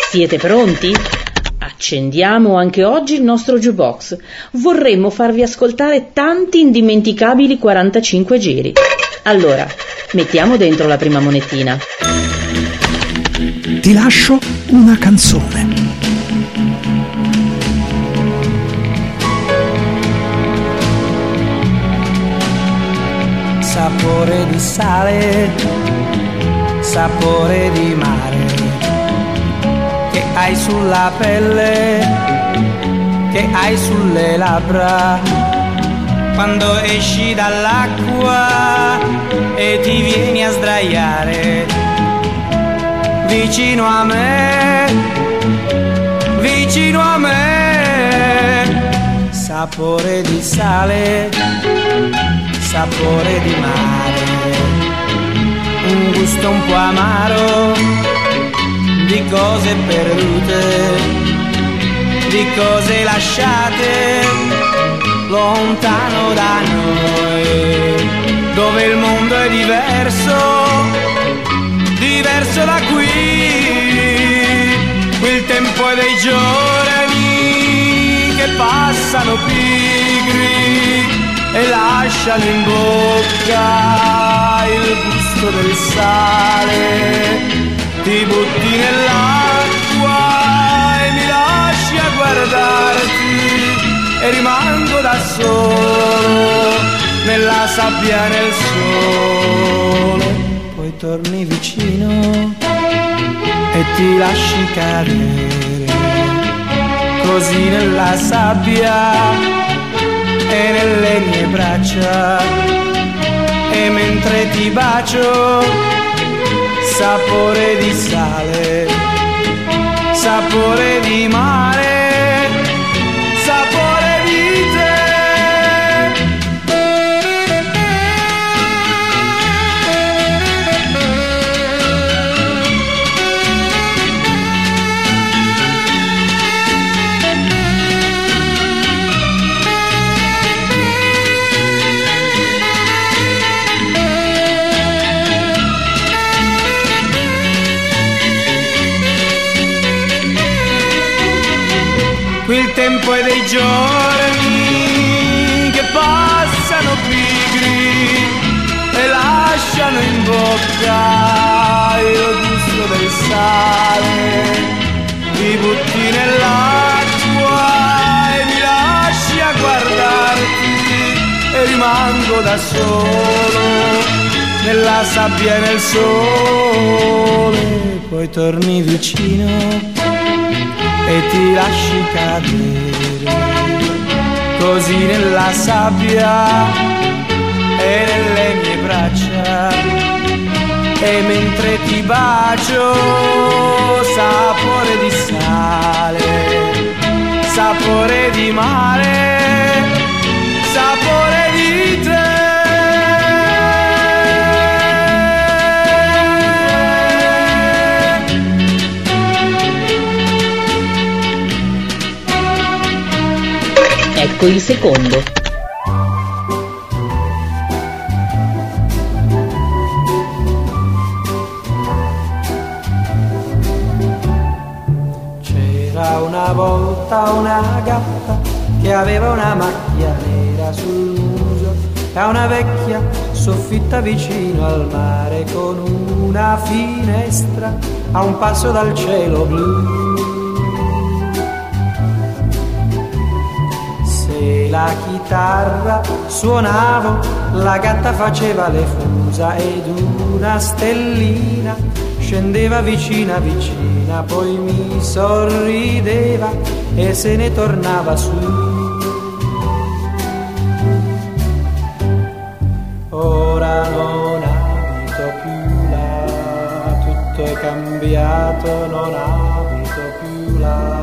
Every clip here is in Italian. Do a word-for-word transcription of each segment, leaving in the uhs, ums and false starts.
Siete pronti? Accendiamo anche oggi il nostro jukebox. Vorremmo farvi ascoltare tanti indimenticabili quarantacinque giri. Allora, mettiamo dentro la prima monetina. Ti lascio una canzone. Sapore di sale, sapore di mare, che hai sulla pelle, che hai sulle labbra, quando esci dall'acqua e ti vieni a sdraiare vicino a me, vicino a me. Sapore di sale, sapore di mare, un gusto un po' amaro di cose perdute, di cose lasciate lontano da noi, dove il mondo è diverso, diverso da qui. Qui il tempo è dei giorni che passano pigri e lasciano in bocca il gusto del sale. Ti butti nell'acqua e mi lasci a guardarti e rimango da solo nella sabbia e nel sole. Poi torni vicino e ti lasci cadere così nella sabbia e nelle mie braccia, e mentre ti bacio, sapore di sale, sapore di mare, sapore di te. Qui il tempo è dei giorni che passano pigri e lasciano in bocca il gusto del sale. Ti butti nell'acqua e mi lasci a guardarti e rimango da solo nella sabbia e nel sole. Poi torni vicino e ti lasci cadere così nella sabbia e nelle mie braccia, e mentre ti bacio, sapore di sale, sapore di mare, sapore di te. Ecco il secondo. C'era una volta una gatta che aveva una macchia nera sul muso e una vecchia soffitta vicino al mare con una finestra a un passo dal cielo blu. La chitarra suonavo, la gatta faceva le fusa ed una stellina scendeva vicina vicina, poi mi sorrideva e se ne tornava su. Ora non abito più là, tutto è cambiato, non abito più là.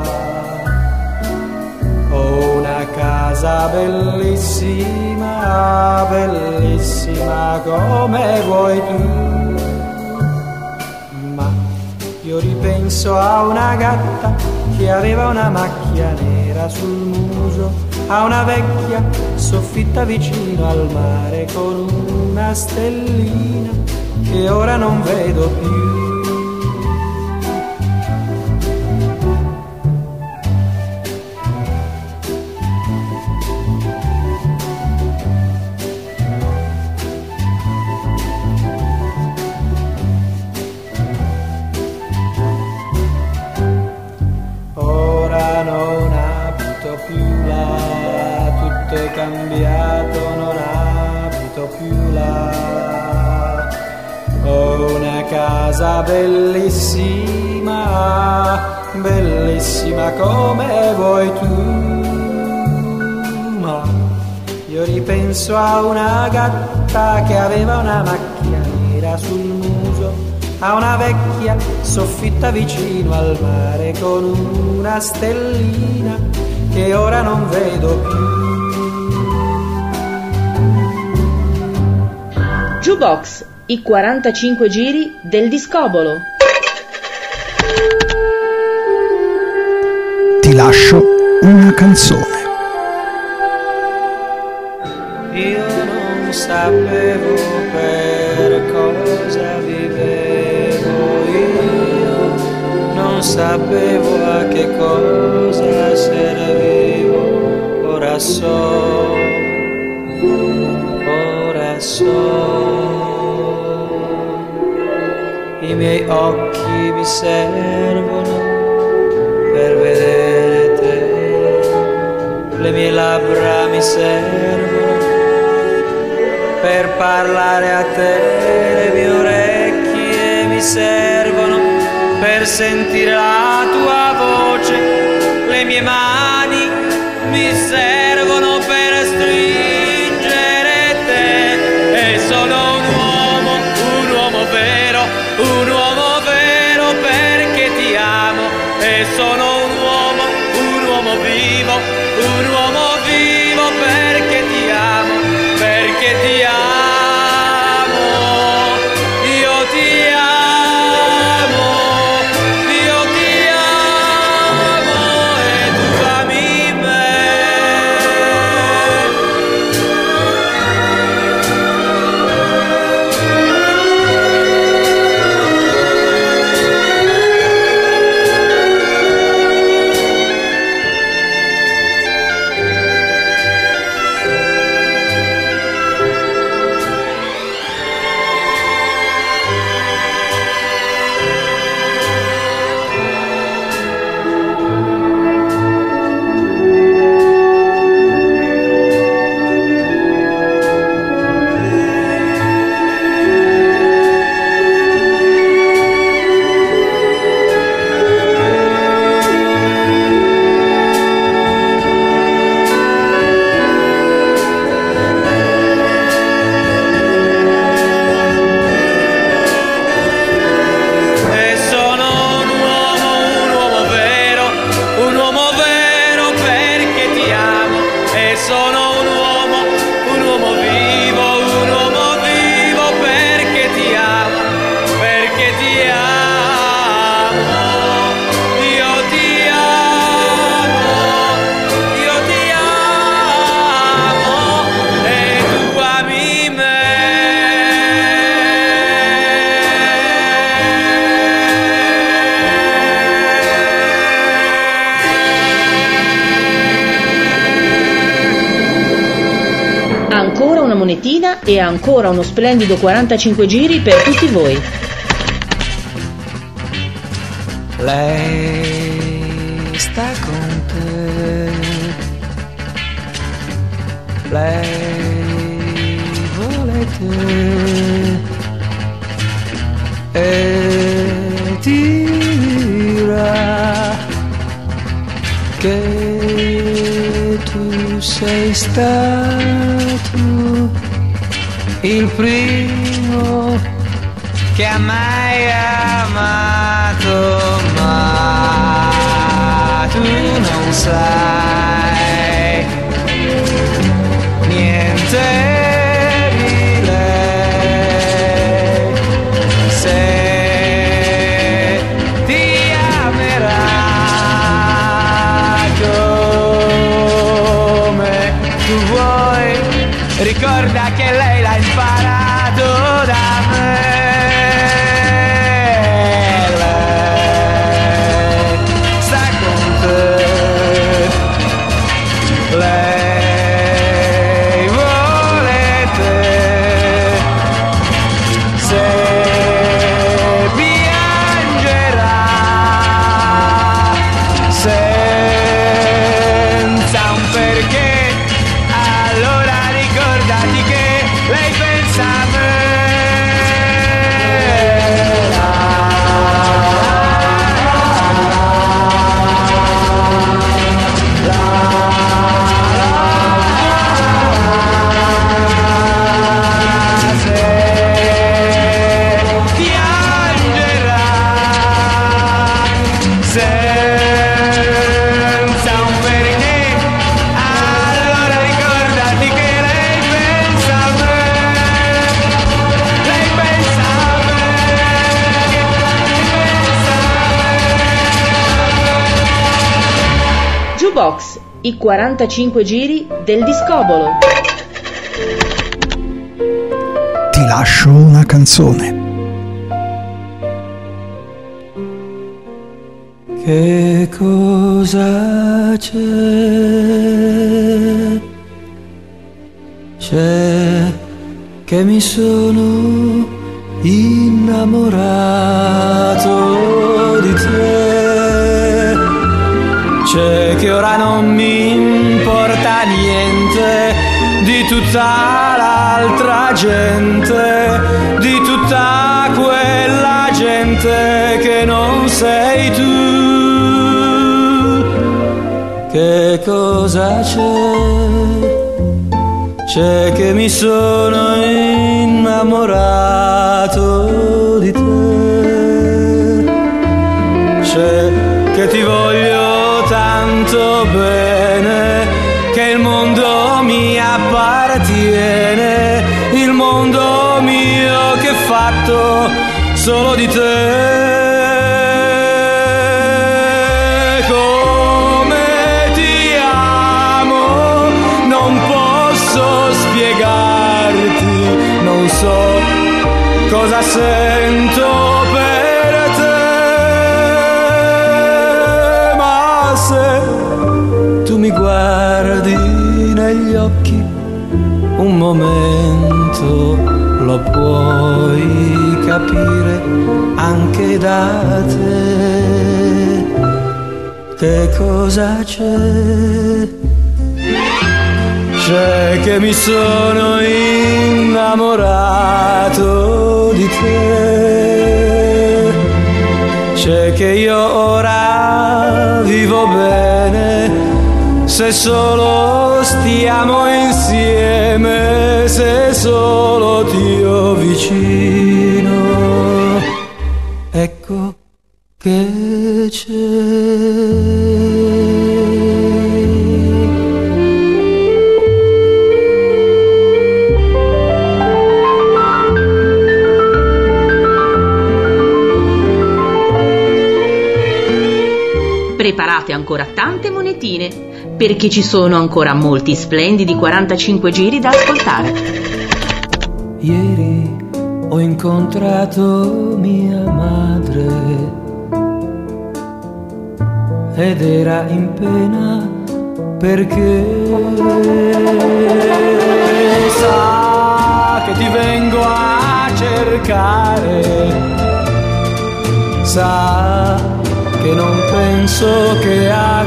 Ho una casa bellissima, bellissima come vuoi tu, ma io ripenso a una gatta che aveva una macchia nera sul muso, a una vecchia soffitta vicino al mare con una stellina che ora non vedo più. bellissima, bellissima come vuoi tu. Ma io ripenso a una gatta che aveva una macchia nera sul muso, a una vecchia soffitta vicino al mare con una stellina che ora non vedo più. Jukebox, i quarantacinque giri del discobolo. Ti lascio una canzone. Io non sapevo per cosa vivevo, io non sapevo a che cosa servivo, ora so, ora so, i miei occhi mi servono per vedere te, le mie labbra mi servono per parlare a te, le mie orecchie mi servono per sentire la tua voce, le mie mani mi servono per stringere te, e sono un uomo, un uomo vero, un uomo vero perché ti amo, e sono un uomo, un uomo vivo, un uomo vivo perché ti amo, perché ti amo, io ti amo, io ti amo e tu ami me. Ancora una monetina e ancora uno splendido quarantacinque giri per tutti voi. Lei sta con te, lei vuole te e ti dirà che tu sei stato il primo che ha mai amato, ma tu non sai niente di lei, se ti amerà come tu vuoi, ricorda che lei l'ha imparato da me. Lei sta con te, lei vuole te, se piangerà senza un perché, allora ricordati che lei pensa a me. Jukebox, i quarantacinque giri del discobolo. Ti lascio una canzone. Che cosa c'è? C'è che mi sono innamorato di te. C'è che ora non mi importa niente di tutta l'altra gente, di tutta quella gente che non sei tu. Che cosa c'è? C'è che mi sono innamorato di te. C'è che ti voglio tanto bene, che il mondo mi appartiene, il mondo mio che è fatto solo di te. Non so cosa sento per te, ma se tu mi guardi negli occhi un momento lo puoi capire anche da te. Che cosa c'è? C'è che mi sono innamorato di te. C'è che io ora vivo bene se solo stiamo insieme, se solo ti ho vicino. Ecco che c'è. Preparate ancora tante monetine, perché ci sono ancora molti splendidi quarantacinque giri da ascoltare. Ieri ho incontrato mia madre ed era in pena perché sa che ti vengo a cercare, sa che non penso che a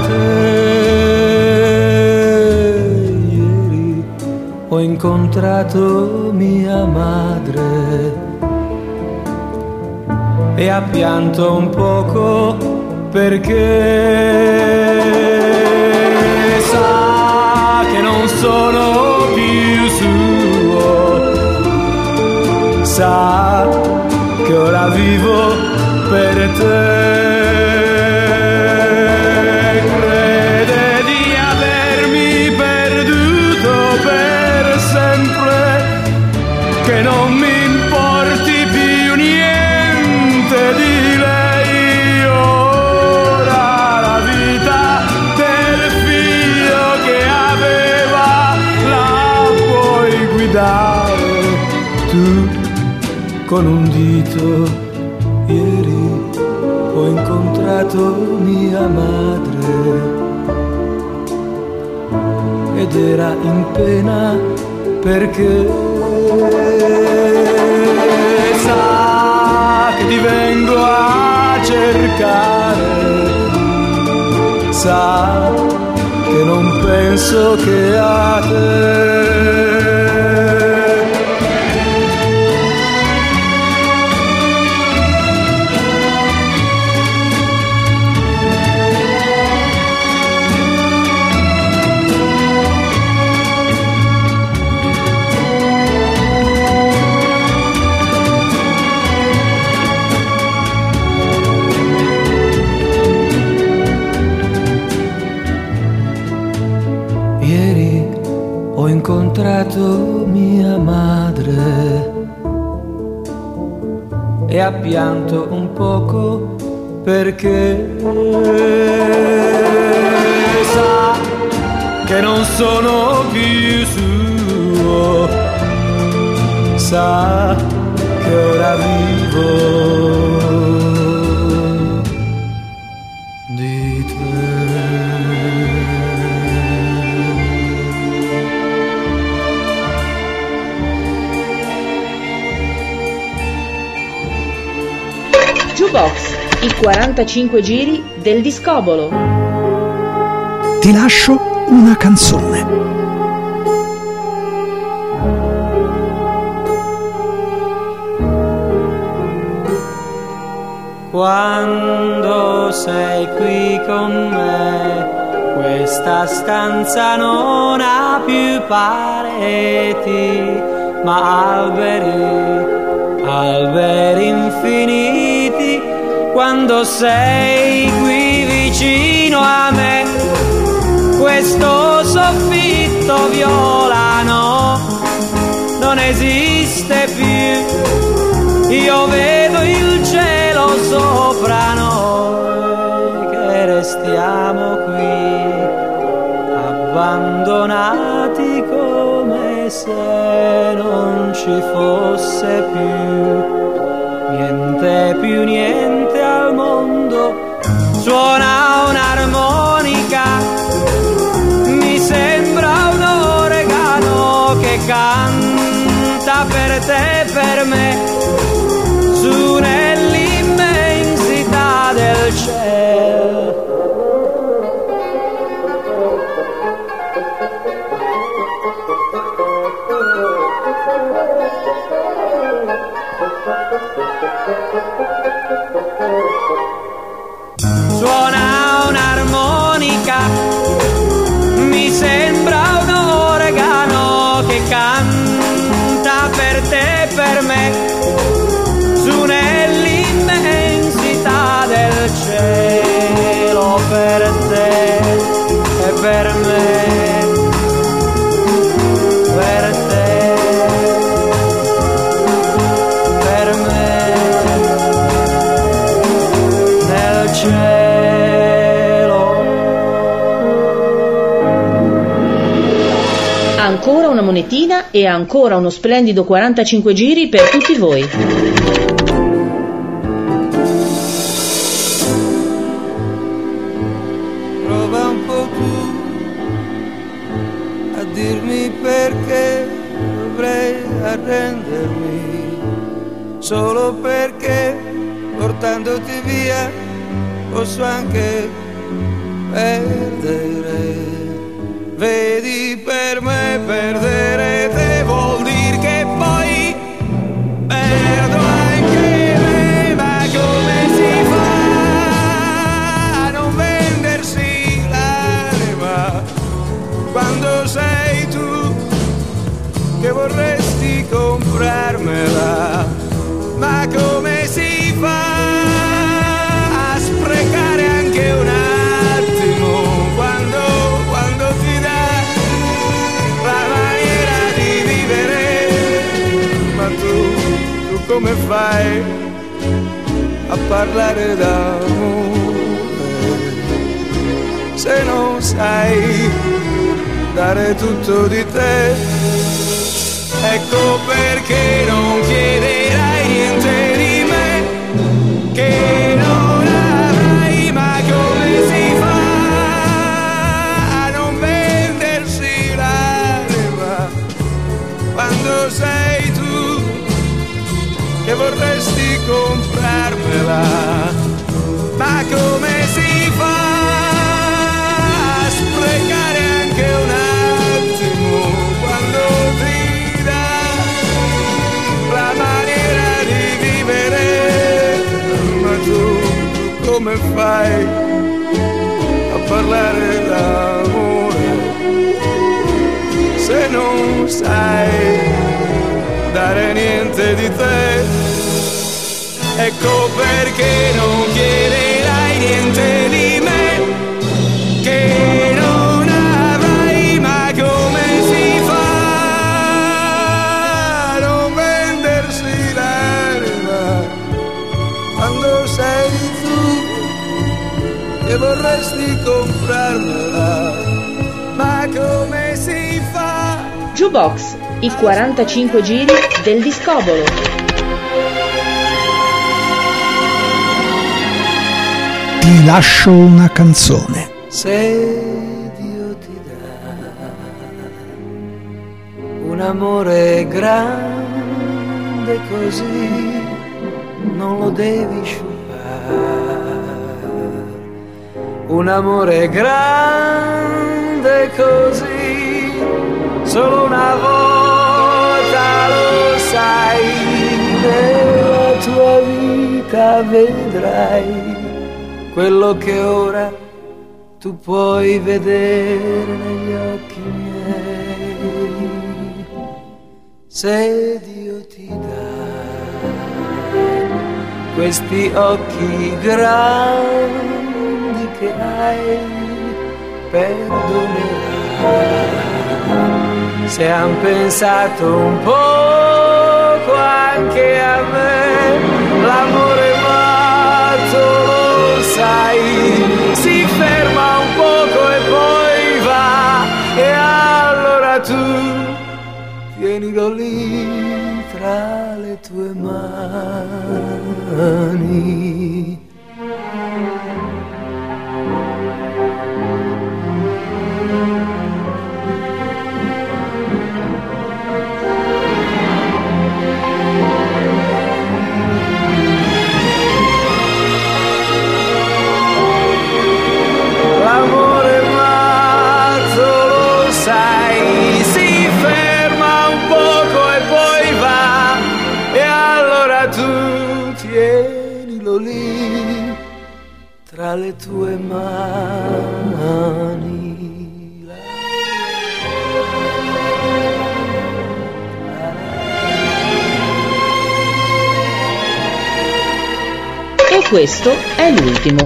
te. Ieri ho incontrato mia madre e ha pianto un poco perché sa che non sono più suo, sa che ora vivo per te. Che non mi importi più niente di lei, ora la vita del figlio che aveva la puoi guidare tu con un dito. Ieri ho incontrato mia madre ed era in pena perché sa che ti vengo a cercare, sa che non penso che a te. Ho incontrato mia madre e ha pianto un poco perché sa Jukebox, i quarantacinque giri del discobolo. Ti lascio una canzone. Quando sei qui con me, questa stanza non ha più pareti, ma alberi, alberi infiniti. Quando sei qui vicino a me, questo soffitto violano non esiste più. Io vedo il cielo sopra noi, che restiamo qui, abbandonati come se non ci fosse più niente, più niente al mondo. Suona un'armonica, mi sembra un organo che canta per te e per me, su nell'immensità del cielo. Suona un'armonica, mi sembra un organo che canta per te e per me, su nell'immensità del cielo, per te e per me, per te, per me, nel cielo. Ancora una monetina e ancora uno splendido quarantacinque giri per tutti voi. Prova un po' tu a dirmi perché dovrei arrendermi, solo perché portandoti via posso anche perdere. Vedi, per me perdere te vuol dire che poi perdo anche me, ma come si fa a non vendersi l'anima quando sei tu che vorresti comprarmela? Ma come si fa a sprecare anche un attimo quando, quando ti dà la maniera di vivere? Ma tu, tu come fai a parlare d'amore se non sai dare tutto di te? Ecco perché non chiederai niente di me che non avrai, ma come si fa a non vendersi l'anima quando sei tu che vorresti comprarmela? Ma come si fa a sprecare anche un attimo quando ti la maniera di vivere? Ma tu, tu come fai a parlare d'amore se non sai dare niente di te? Ecco perché non chiederai niente di me che non avrai, ma come si fa quando sei tu che vorresti comprarmela? Ma come si fa? Jukebox, i quarantacinque giri del discobolo. Ti Ti lascio una canzone. Se Dio ti dà un amore grande così, non lo devi sciupare. Un amore grande così, solo una volta lo sai, nella tua vita vedrai quello che ora tu puoi vedere negli occhi miei. Se Dio ti dà questi occhi grandi che hai, perdonerai se han pensato un poco anche a me. L'amore matto, lo sai, si ferma un poco e poi va, e allora tu tienilo lì tra le tue mani. L'amore matto, lo sai, si ferma un poco e poi va, e allora tu tienilo lì tra le tue mani. E questo è l'ultimo.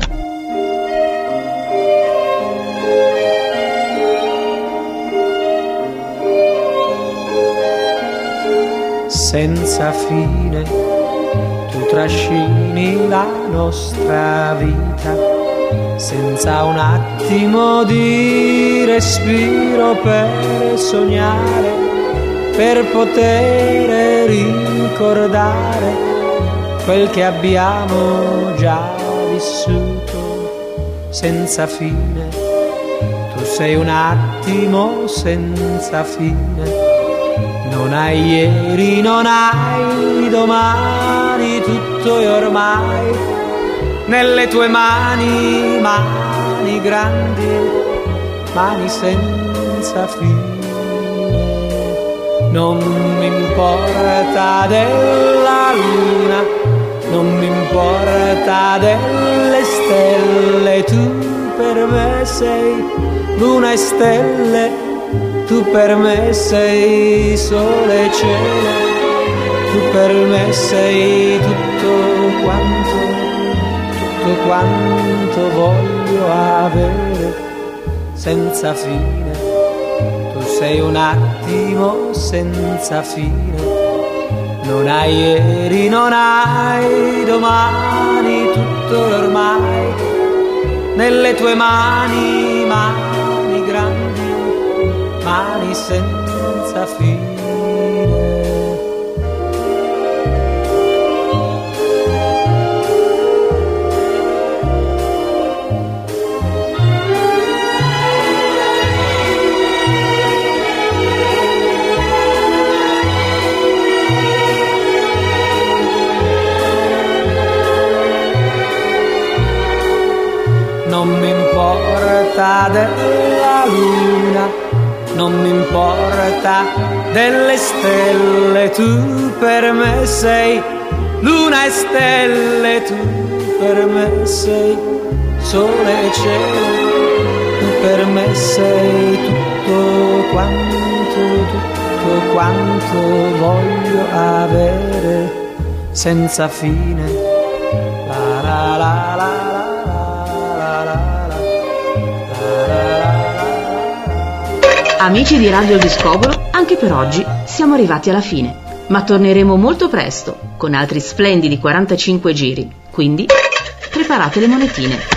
Senza fine tu trascini la nostra vita, senza un attimo di respiro per sognare, per poter ricordare quel che abbiamo già vissuto. Senza fine tu sei un attimo senza fine. Non hai ieri, non hai domani, tutto è ormai nelle tue mani, mani grandi, mani senza fine. Non mi importa della luna, non mi importa delle stelle, tu per me sei luna e stelle. Tu per me sei sole e cielo, tu per me sei tutto quanto, tutto quanto voglio avere, senza fine. Tu sei un attimo senza fine, non hai ieri, non hai domani, tutto ormai nelle tue mani, mani grandi, mani senza fine. Non mi importa della luna, non mi importa delle stelle, tu per me sei luna e stelle, tu per me sei sole e cielo, tu per me sei tutto quanto, tutto quanto voglio avere, senza fine. La la la la. Amici di Radio Il Discobolo, anche per oggi siamo arrivati alla fine, ma torneremo molto presto con altri splendidi quarantacinque giri, quindi preparate le monetine.